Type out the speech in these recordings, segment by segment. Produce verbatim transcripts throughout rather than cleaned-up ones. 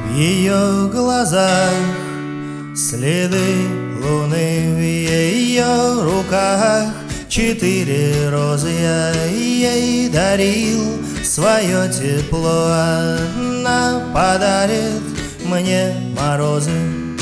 В ее глазах следы луны, в ее руках четыре розы. Я ей дарил свое тепло, она подарит мне морозы.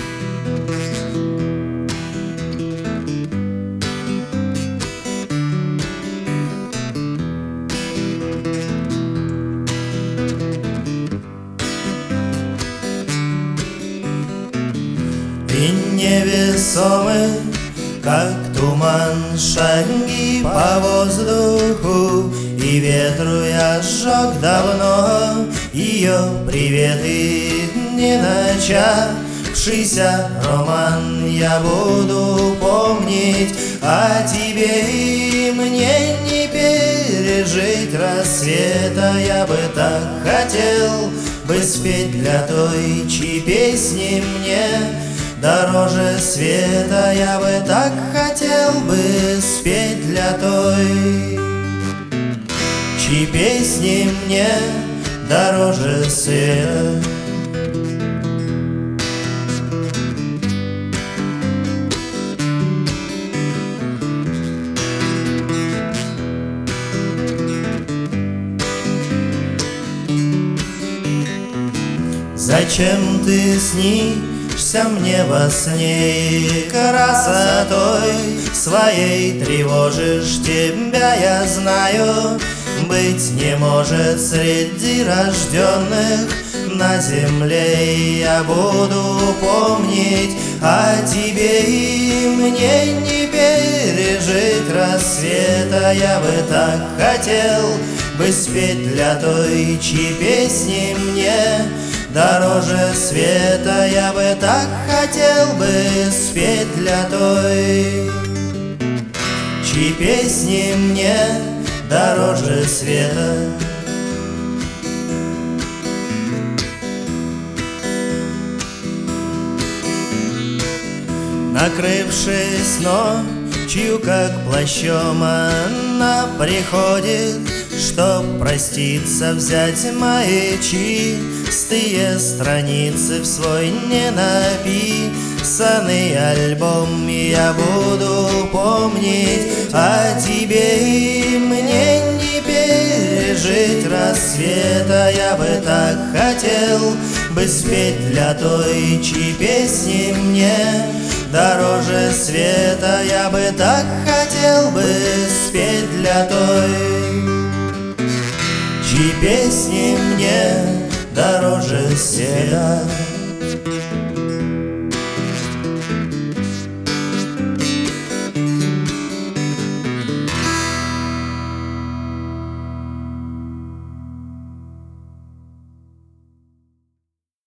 И невесомы, как туман, шаги по воздуху, и ветру я сжег давно ее приветы. Не начавшийся роман я буду помнить, а тебе и мне не пережить рассвета. Я бы так хотел бы спеть для той, чьи песни мне дороже света. Я бы так хотел бы спеть для той, чьи песни мне дороже света. Зачем ты снишься мне во сне и красотой своей тревожишь? Тебя я знаю, быть не может среди рожденных на земле. Я буду помнить, а тебе и мне не пережить рассвета. Я бы так хотел бы спеть для той, чьи песни мне дороже света. Я бы так хотел бы спеть для той, чьи песни мне дороже света. Накрывшись ночью, как плащом, она приходит, чтоб проститься, взять мои чистые страницы в свой ненаписанный альбом. Я буду помнить, а тебе и мне не пережить рассвета. Я бы так хотел бы спеть для той, чьи песни мне дороже света. Я бы так хотел бы спеть для той, чьи песни мне дороже света.